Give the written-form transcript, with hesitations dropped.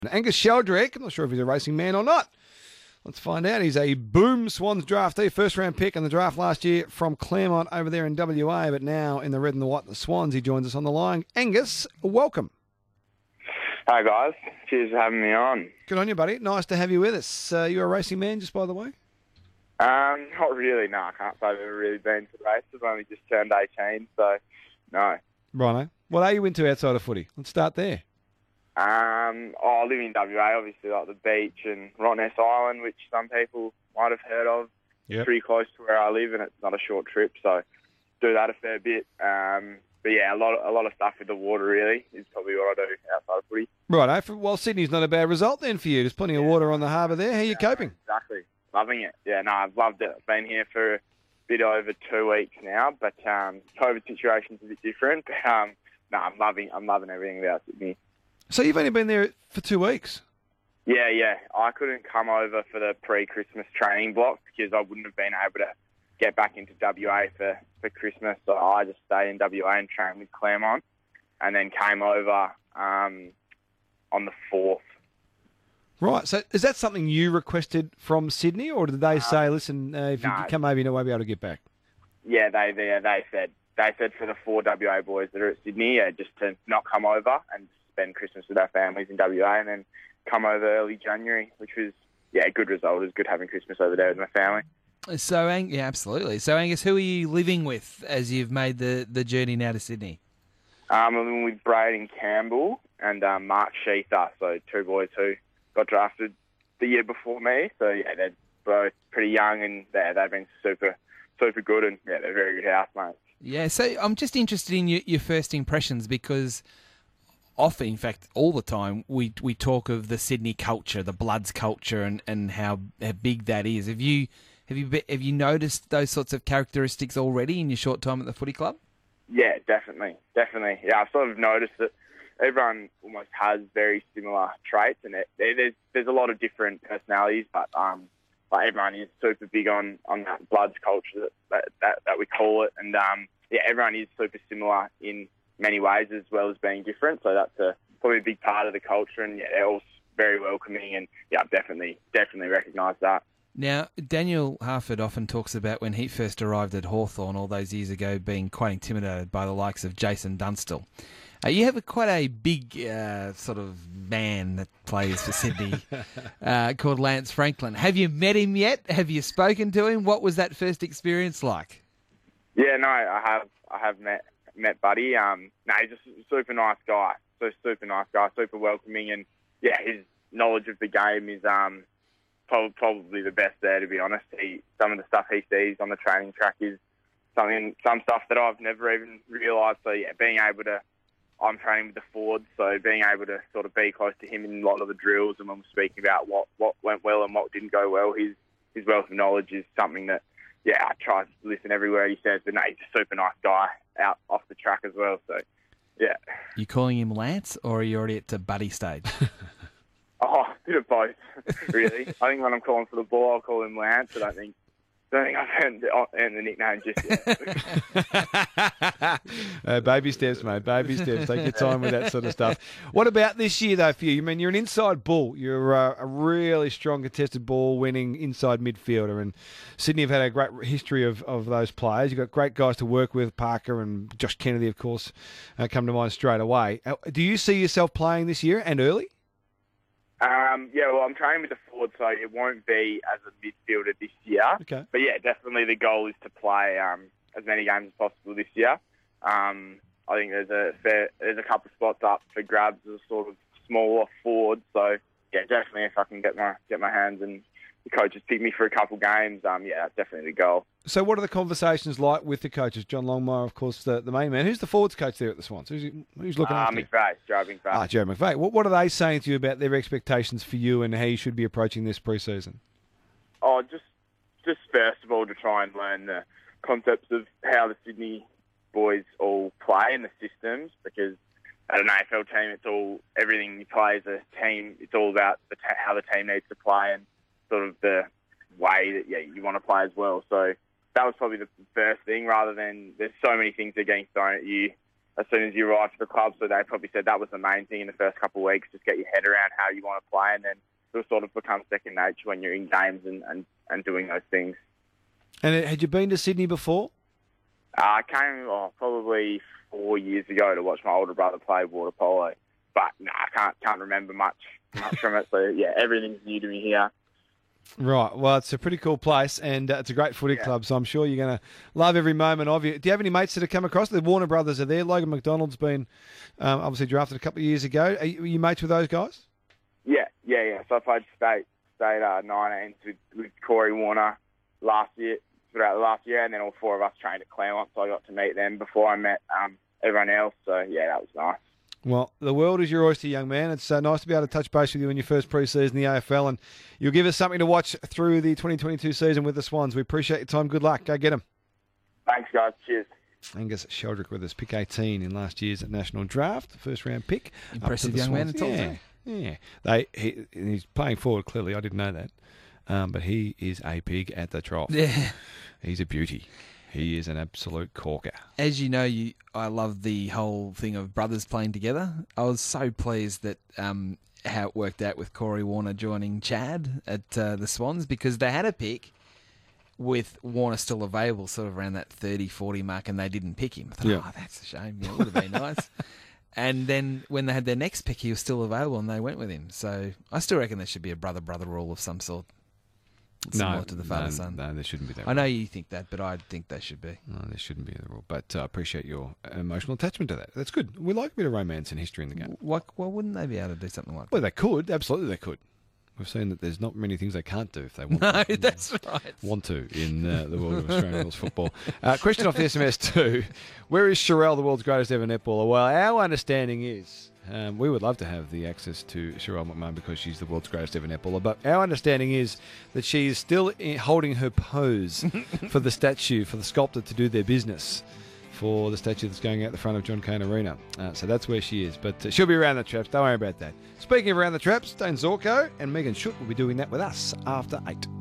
Angus Sheldrick, I'm not sure if he's a racing man or not. Let's find out. He's a Boom Swans draftee, first-round pick in the draft last year from Claremont over there in WA, but now in the red and the white, the Swans. He joins us on the line. Angus, welcome. Hi, guys. Cheers for having me on. Good on you, buddy. Nice to have you with us. You're a racing man, just by the way? Not really, no. I can't say I've ever really been to races. I've only just turned 18, so no. Righto. What are you into outside of footy? Let's start there. I live in WA, obviously, like the beach and Rottnest Island, which some people might have heard of. Yep. It's pretty close to where I live, and it's not a short trip, so do that a fair bit. But yeah, a lot of stuff with the water, really, is probably what I do outside of footy. Righto. Well, Sydney's not a bad result then for you. There's plenty of water on the harbour there. How are you coping? Exactly. Loving it. Yeah, no, I've loved it. I've been here for a bit over 2 weeks now, but COVID situation's a bit different. But, no, I'm loving everything about Sydney. So you've only been there for 2 weeks? Yeah. I couldn't come over for the pre-Christmas training block because I wouldn't have been able to get back into WA for Christmas. So I just stayed in WA and trained with Claremont and then came over on the 4th. Right. So is that something you requested from Sydney, or did they say, listen, if you come over, you won't be able to get back? Yeah, they said for the 4 WA boys that are at Sydney, just to not come over and spend Christmas with our families in WA and then come over early January, which was, a good result. It was good having Christmas over there with my family. So, yeah, absolutely. So, Angus, who are you living with as you've made the journey now to Sydney? I'm living with Braden Campbell and Mark Sheether, so 2 boys who got drafted the year before me. So, yeah, they're both pretty young and they've been super, super good and, they're very good housemates. Yeah, so I'm just interested in your first impressions because often, in fact, all the time, we talk of the Sydney culture, the Bloods culture and how big that is. Have you noticed those sorts of characteristics already in your short time at the footy club? Yeah, definitely. Yeah, I've sort of noticed that everyone almost has very similar traits, and there's a lot of different personalities, but like everyone is super big on that Bloods culture that we call it, and everyone is super similar in many ways as well as being different. So that's probably a big part of the culture, and they're all very welcoming, and I've definitely recognised that. Now, Daniel Harford often talks about when he first arrived at Hawthorn all those years ago being quite intimidated by the likes of Jason Dunstall. You have quite a big sort of man that plays for Sydney called Lance Franklin. Have you met him yet? Have you spoken to him? What was that first experience like? Yeah, no, I have met Buddy. He's just a super nice guy. Super welcoming, and his knowledge of the game is probably the best there, to be honest. Some of the stuff he sees on the training track is some stuff that I've never even realised. So I'm training with the forwards, so being able to sort of be close to him in a lot of the drills, and when we're speaking about what went well and what didn't go well, his wealth of knowledge is something that I try to listen everywhere he says. But he's a super nice guy out off the track as well. So You calling him Lance, or are you already at the Buddy stage? Oh, a bit of both, really. I think when I'm calling for the ball, I'll call him Lance. I don't think I've earned the nickname just yet. Baby steps, mate. Baby steps. Take your time with that sort of stuff. What about this year, though, for you? I mean, you're an inside bull. You're a really strong contested ball-winning inside midfielder. And Sydney have had a great history of those players. You've got great guys to work with, Parker and Josh Kennedy, of course, come to mind straight away. Do you see yourself playing this year and early? Well, I'm training with the forward, so it won't be as a midfielder this year. Okay. But definitely the goal is to play as many games as possible this year. I think there's a couple of spots up for grabs as a sort of smaller forward. So definitely if I can get my hands and the coaches pick me for a couple games, that's definitely the goal. So what are the conversations like with the coaches? John Longmire, of course, the main man. Who's the forwards coach there at the Swans? Who's looking after you? Joe McVeigh. Joe McVeigh. What are they saying to you about their expectations for you and how you should be approaching this pre-season? Oh, just first of all to try and learn the concepts of how the Sydney boys all play and the systems, because at an AFL team, it's all everything you play as a team. It's all about how the team needs to play and sort of the way that you want to play as well. So that was probably the first thing, rather than there's so many things that are getting thrown at you as soon as you arrive to the club. So they probably said that was the main thing in the first couple of weeks, just get your head around how you want to play, and then it'll sort of become second nature when you're in games and doing those things. And had you been to Sydney before? I came probably 4 years ago to watch my older brother play water polo, but no, I can't remember much from it. So yeah, everything's new to me here. Right. Well, it's a pretty cool place, and it's a great footy club, so I'm sure you're going to love every moment of it. Do you have any mates that have come across? The Warner brothers are there. Logan McDonald's been obviously drafted a couple of years ago. Are you mates with those guys? Yeah. So I played state 19s with Corey Warner throughout the last year, and then all four of us trained at Claremont, so I got to meet them before I met everyone else. So yeah, that was nice. Well, the world is your oyster, young man. It's nice to be able to touch base with you in your first pre-season in the AFL, and you'll give us something to watch through the 2022 season with the Swans. We appreciate your time. Good luck. Go get them. Thanks, guys. Cheers. Angus Sheldrick with us, pick 18 in last year's National Draft, first round pick. Impressive young man. Yeah. He's playing forward, clearly. I didn't know that. But he is a pig at the trough. Yeah. He's a beauty. He is an absolute corker. As you know, I love the whole thing of brothers playing together. I was so pleased that how it worked out with Corey Warner joining Chad at the Swans, because they had a pick with Warner still available, sort of around that 30-40 mark, and they didn't pick him. I thought, that's a shame. It would have been nice. And then when they had their next pick, he was still available, and they went with him. So I still reckon there should be a brother-brother rule of some sort. Similar to the father-son. No, there shouldn't be that. I know you think that, but I think there should be. No, there shouldn't be the rule. But I appreciate your emotional attachment to that. That's good. We like a bit of romance and history in the game. Why wouldn't they be able to do something like that? Well, they could. Absolutely, they could. We've seen that there's not many things they can't do if they want No, to. that's right. Want to in the world of Australian rules football. Question off the SMS too. Where is Sherelle, the world's greatest ever netballer? Well, our understanding is we would love to have the access to Sherelle McMahon because she's the world's greatest ever netballer. But our understanding is that she is still holding her pose for the statue, for the sculptor to do their business, for the statue that's going out the front of John Cain Arena. So that's where she is. But she'll be around the traps. Don't worry about that. Speaking of around the traps, Dane Zorko and Megan Schutt will be doing that with us after 8.